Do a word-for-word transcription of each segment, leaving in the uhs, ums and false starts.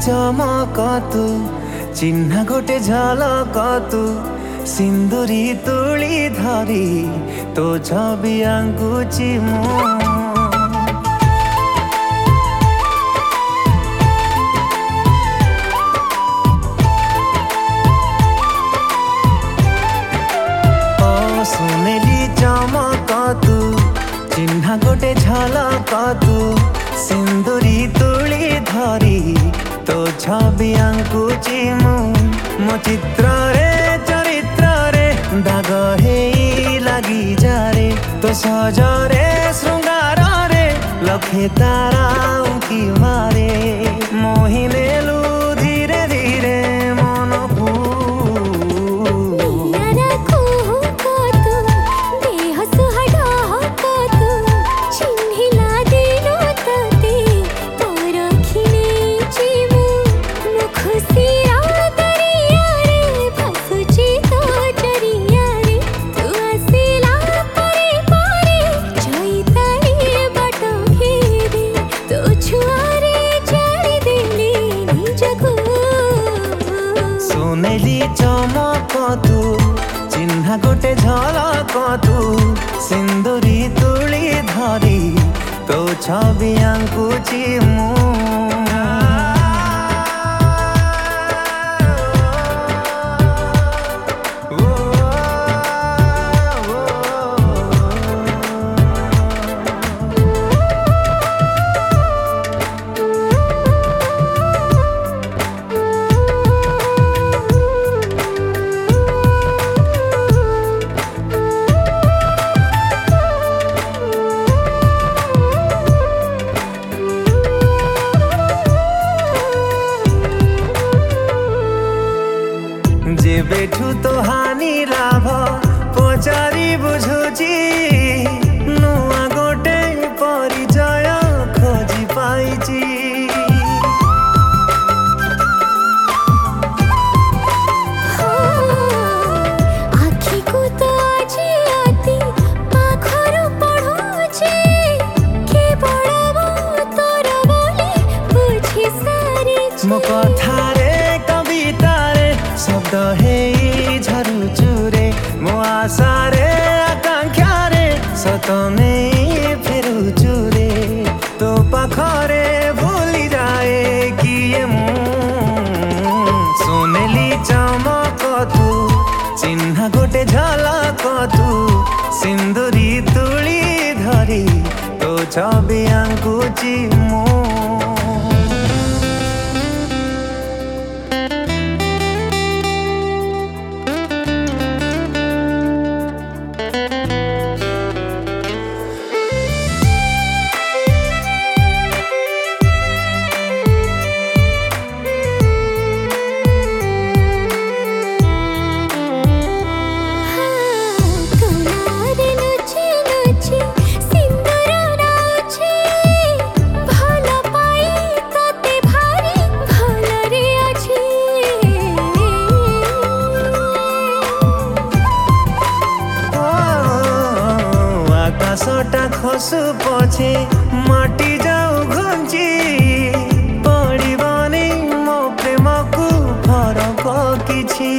चमक तू चिन्ह गोटे झलक तू सिंदूरी तुली धरी तो छवि आंकुची मु सुनेली चमक तू चिन्ह गोटे झलक तू सिंदूरी तुली धरी तो छवि आंकुची मु मो चित्र रे चरित्र रे दाग हेई लगी जारे तो सजरे श्रृंगार रे लखे तारा उंकी मारे मोहि नेलु धीरे धीरे मन को सुनेली चमक तू चिन्ह गोटे झलक तू सिंदूरी तुली धरी तो छवि आंकुची मु जे बेठू तो हानि लाभ पचारि बुझुची नुआ गोटे परिचय खोजी पाइची मो कथारे कवितारे शब्द हेई झरुचुरे मो आशारे आकांक्षारे सतने फेरुचुरे तो पाखरे भूली जाए किए मु सुनेली चमक तू चिन्ह गोटे झलक तू सिंदूरी तुली धरी तो छवि आंकुची मु आकाशटा खसु पछे माटी जाऊ घुंची पड़िबनी मो प्रेम को फरक किछि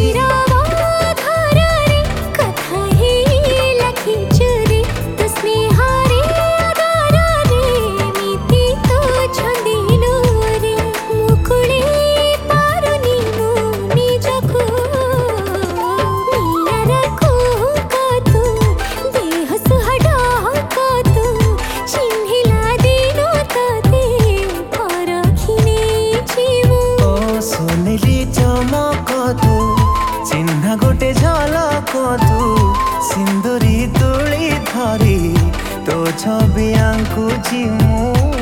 चमक तू चिन्ह गोटे झलक तू सिंदूरी तुली धरी तो छवि आंकुची मु।